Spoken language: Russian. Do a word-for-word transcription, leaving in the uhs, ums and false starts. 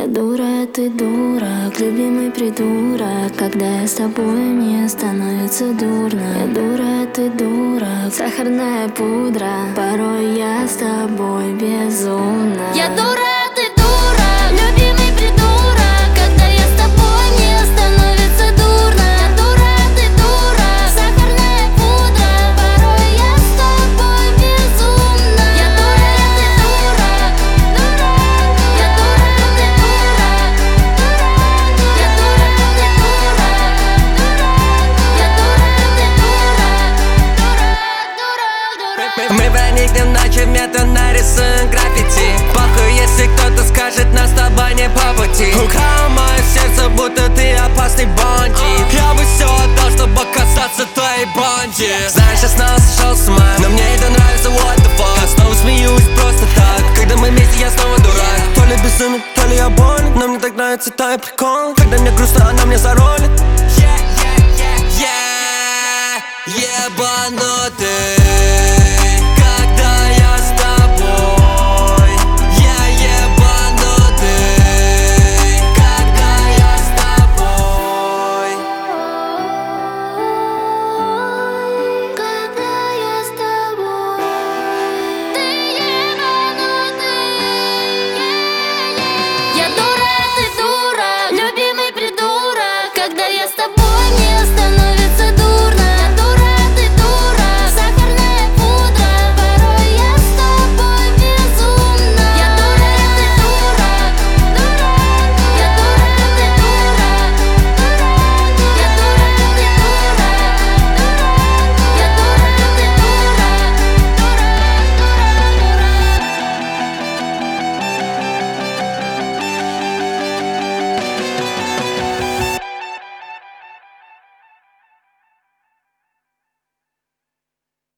Я дура, ты дурак, любимый придурок. Когда я с тобой, мне становится дурно. Я дура, ты дурак, сахарная пудра. Порой я с тобой безумна. Я дура, ты дурак, любимый придурок. Когда я с тобой, мне становится дурно. Я дура, ты дурак, сахарная пудра. Порой я с тобой безумна. Я дура, ты дурак, дурак. Я дура, ты дурак, дурак. Я дура, ты дурак, дурак. Я дура, ты дурак, дурак, дурак, дурак. Мы проникнем ночью в метро, нарисуем граффити. Похуй, если кто-то скажет, нас с тобой не по пути. Украл мое сердце, будто ты опасный бандит. Я бы все отдал, чтобы касаться твоей банди. Знаешь, я снова сошел с ума, но мне это нравится, what the fuck. Я снова смеюсь просто так, когда мы вместе, я снова дурак. То ли безумный, то ли я болен, но мне так нравится твой прикол. Когда мне грустно, она мне заролит. Yeah, yeah, yeah, yeah, ебанутый.